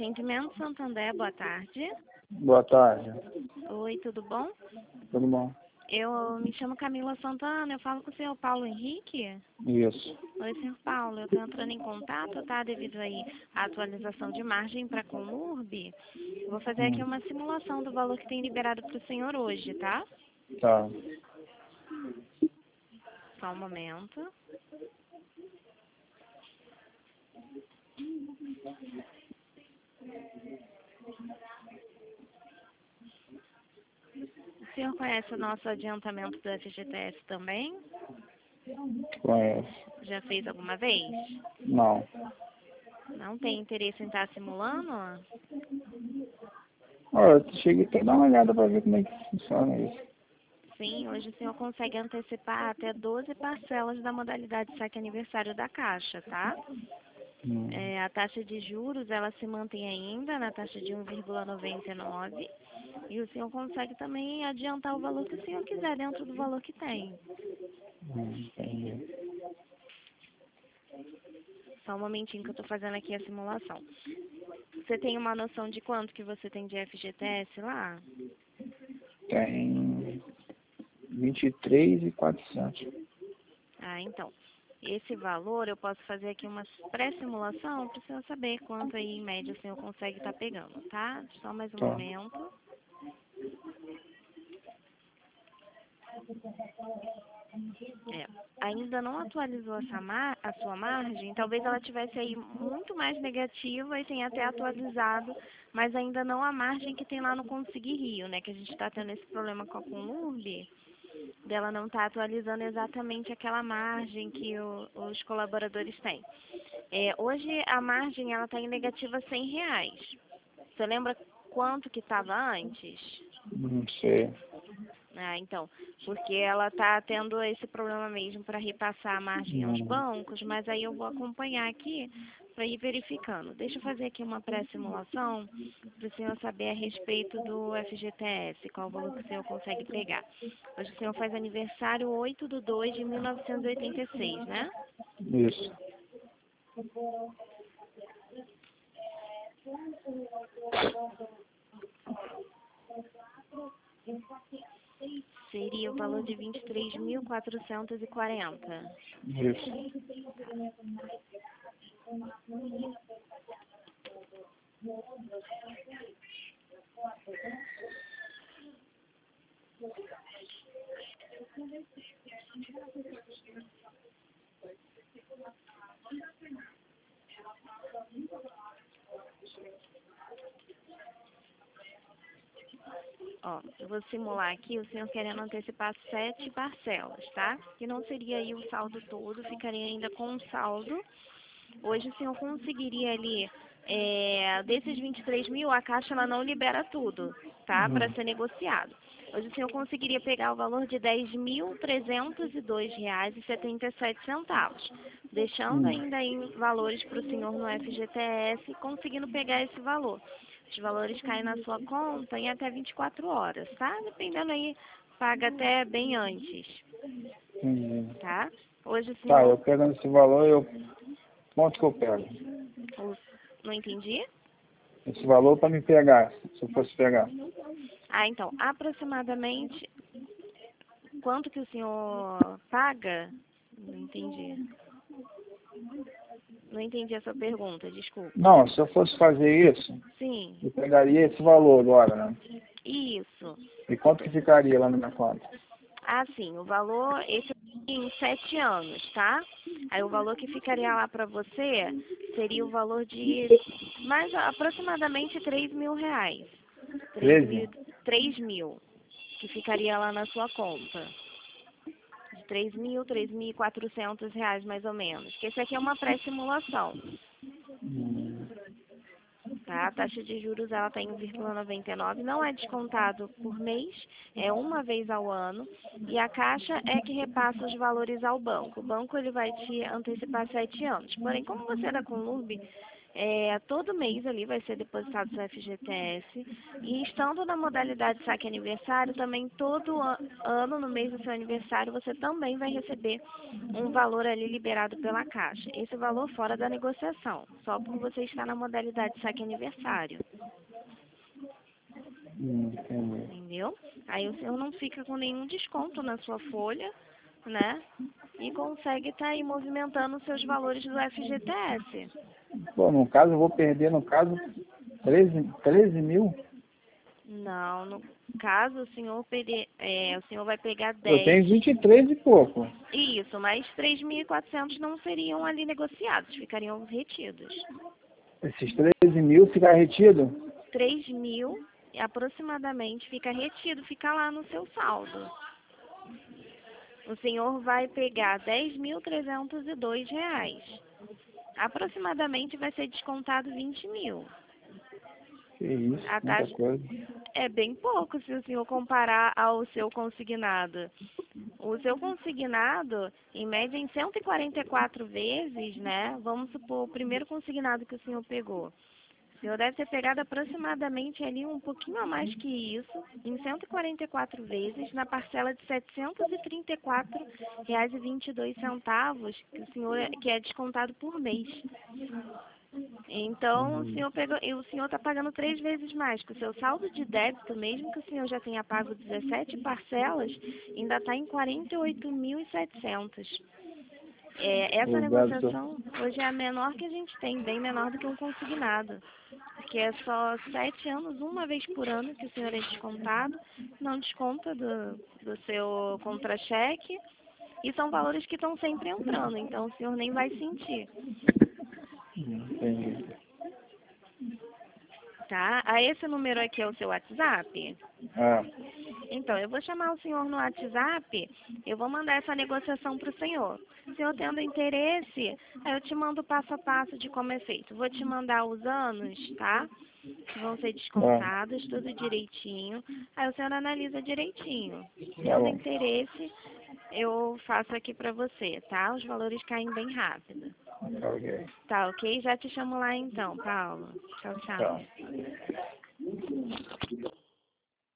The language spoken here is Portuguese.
Atendimento Santander, boa tarde. Boa tarde. Oi, tudo bom? Tudo bom? Eu me chamo Camila Santana, eu falo com o senhor Paulo Henrique. Isso. Oi, senhor Paulo, eu estou entrando em contato, tá? Devido aí à atualização de margem para a Conurb. Vou fazer aqui uma simulação do valor que tem liberado para o senhor hoje, tá? Tá. Só um momento. O senhor conhece o nosso adiantamento do FGTS também? Conheço. Já fez alguma vez? Não. Não tem interesse em estar simulando? Olha, eu cheguei até a dar uma olhada para ver como é que funciona isso. Sim, hoje o senhor consegue antecipar até 12 parcelas da modalidade saque aniversário da Caixa, tá? A taxa de juros, ela se mantém ainda na taxa de 1,99 e o senhor consegue também adiantar o valor que o senhor quiser dentro do valor que tem. Entendi. Só um momentinho que eu estou fazendo aqui a simulação. Você tem uma noção de quanto que você tem de FGTS lá? Tem 23.400. Ah, então. Esse valor eu posso fazer aqui uma pré-simulação para o senhor saber quanto aí em média o senhor consegue estar pegando, tá? Só mais um Tá. momento. Ainda não atualizou a sua margem, talvez ela tivesse aí muito mais negativa e tenha até atualizado, mas ainda não a margem que tem lá no Conseguir Rio, né? Que a gente está tendo esse problema com a Conurb, dela não está atualizando exatamente aquela margem que os colaboradores têm. Hoje a margem ela está em negativa R$ 100. Você lembra quanto que estava antes? Não sei. Ah, então, porque ela está tendo esse problema mesmo para repassar a margem aos bancos, mas aí eu vou acompanhar aqui para ir verificando. Deixa eu fazer aqui uma pré-simulação para o senhor saber a respeito do FGTS, qual o valor que o senhor consegue pegar. Hoje o senhor faz aniversário 8/2/1986, né? Isso. Seria o valor de 23.440. Isso. Ó, eu vou simular aqui o senhor querendo antecipar 7 parcelas, tá? Que não seria aí o saldo todo, ficaria ainda com um saldo. Hoje o senhor conseguiria ali, desses 23 mil, a Caixa ela não libera tudo, tá? Para ser negociado. Hoje o senhor conseguiria pegar o valor de R$ 10.302,77, deixando ainda em valores para o senhor no FGTS, conseguindo pegar esse valor. Os valores caem na sua conta em até 24 horas, tá? Dependendo aí, paga até bem antes, Entendi. tá? Hoje o Tá, eu senhor... pegando esse valor, quanto que eu pego? Não entendi? Esse valor para me pegar, se eu fosse pegar. Ah, então, aproximadamente, quanto que o senhor paga? Não entendi. Não entendi a sua pergunta, desculpa. Não, se eu fosse fazer isso, Sim, eu pegaria esse valor agora, né? isso. E quanto que ficaria lá na minha conta? Ah, sim, o valor, esse é em 7 anos, tá? Aí o valor que ficaria lá para você seria o valor de mais aproximadamente R$ 3.000. 13? 3.000, que ficaria lá na sua conta. De 3.000, R$ 3.400 mais ou menos. Que esse aqui é uma pré-simulação, tá? A taxa de juros ela está em 1,99, não é descontado por mês, é uma vez ao ano, e a Caixa é que repassa os valores ao banco. O banco ele vai te antecipar 7 anos. Porém, como você é da Conurb, Todo mês ali vai ser depositado seu FGTS. E estando na modalidade saque aniversário, também todo ano, no mês do seu aniversário, você também vai receber um valor ali liberado pela Caixa. Esse valor fora da negociação, só por você estar na modalidade saque aniversário. Entendi. Entendeu? Aí o senhor não fica com nenhum desconto na sua folha, né? E consegue estar aí movimentando os seus valores do FGTS. Pô, no caso, eu vou perder, no caso, 13 mil? Não, no caso, o senhor vai pegar Eu tenho 10. 23 e pouco. Isso, mas 3.400 não seriam ali negociados, ficariam retidos. Esses 13 mil ficar retido? 3.000 aproximadamente fica retido, fica lá no seu saldo. O senhor vai pegar R$ 10.302. Aproximadamente vai ser descontado 20 mil. Que isso, A muita taxa coisa. é bem pouco se o senhor comparar ao seu consignado. O seu consignado, em média, em 144 vezes, né? Vamos supor, o primeiro consignado que o senhor pegou. O senhor deve ter pegado aproximadamente ali um pouquinho a mais que isso, em 144 vezes, na parcela de R$ 734,22, que é descontado por mês. Então, o senhor está pagando 3 vezes mais, que o seu saldo de débito, mesmo que o senhor já tenha pago 17 parcelas, ainda está em 48.700. Essa O débito. negociação hoje é a menor que a gente tem, bem menor do que um consignado, porque é só 7 anos, uma vez por ano que o senhor é descontado, não desconta do seu contra-cheque, e são valores que estão sempre entrando, então o senhor nem vai sentir. Entendi. Tá? Esse número aqui é o seu WhatsApp? Ah, Então, eu vou chamar o senhor no WhatsApp, eu vou mandar essa negociação para o senhor. Se o senhor tendo interesse, aí eu te mando o passo a passo de como é feito. Vou te mandar os anos, tá? Que vão ser descontados, tudo direitinho. Aí o senhor analisa direitinho. Tendo bom. interesse, eu faço aqui para você, tá? Os valores caem bem rápido. Ok. Tá, ok? Já te chamo lá então, Paulo. Tchau, tchau. Tchau.